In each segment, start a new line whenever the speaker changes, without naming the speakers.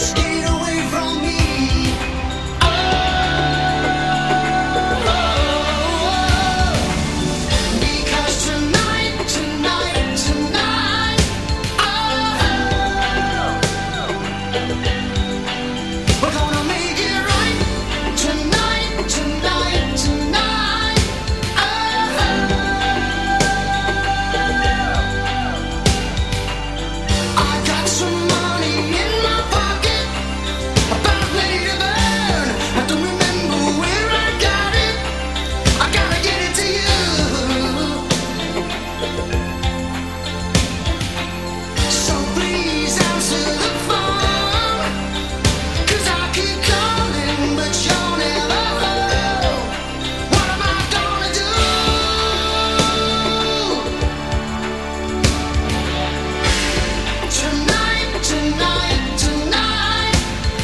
Stay away from me. Because tonight, tonight, tonight, we're gonna make it right. Tonight, tonight, tonight, I got some money in my pocket, about ready to burn. I don't remember where I got it. I gotta get it to you. So please answer the phone, 'cause I keep calling, but you're never home. What am I gonna do? Tonight, tonight, tonight,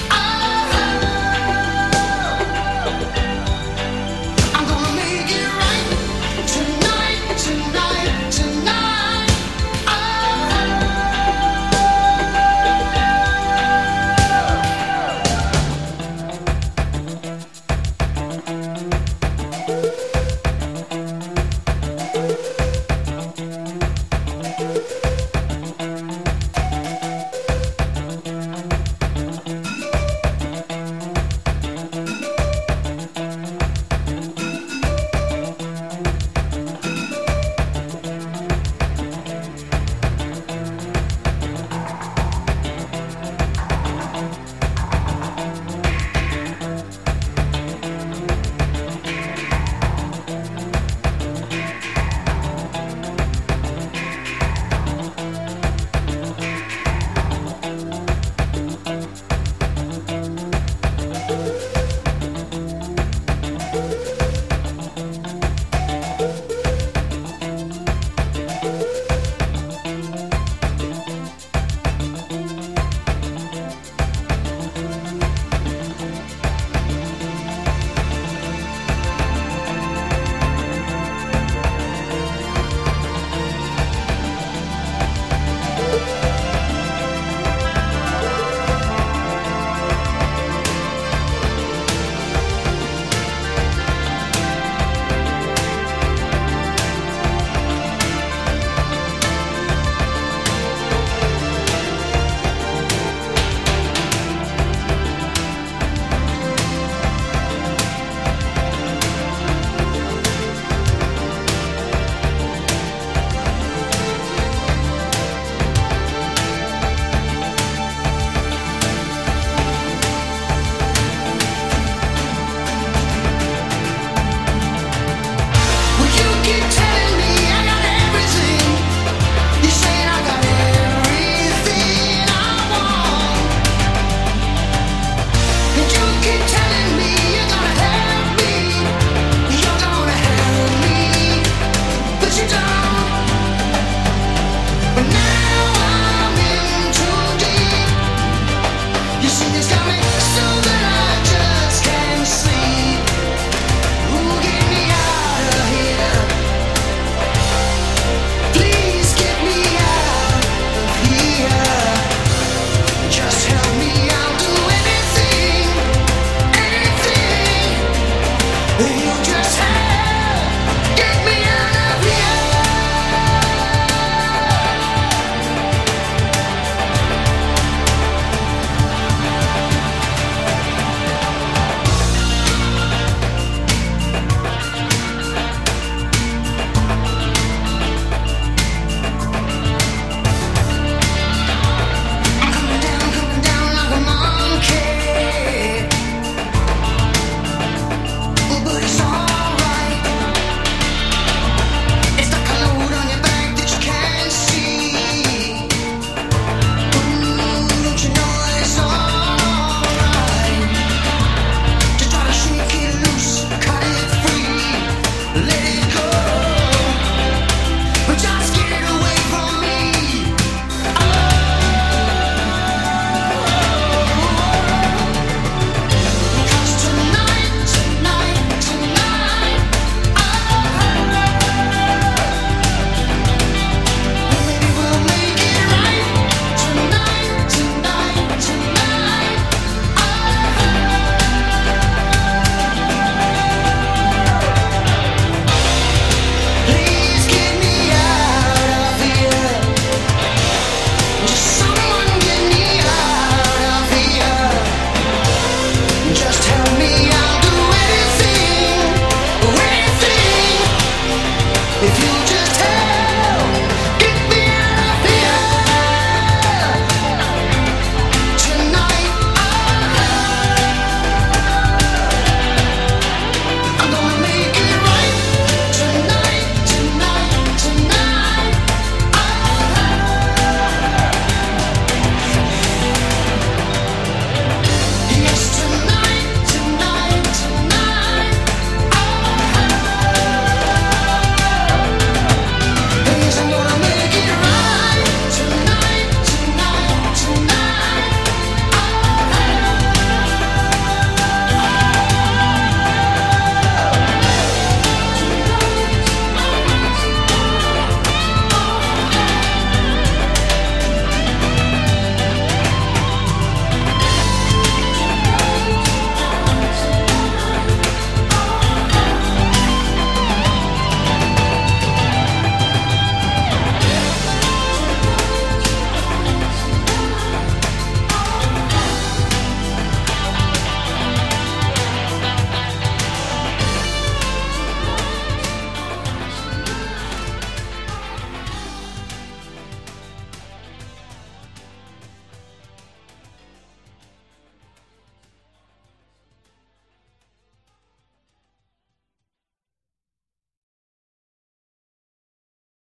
I'm gonna make it right. Tonight, tonight, tonight, well, you keep telling me I got everything. You saying I got everything I want. And you keep telling me you're gonna help me. You're gonna help me, but you don't. But now I'm in too deep. You see this guy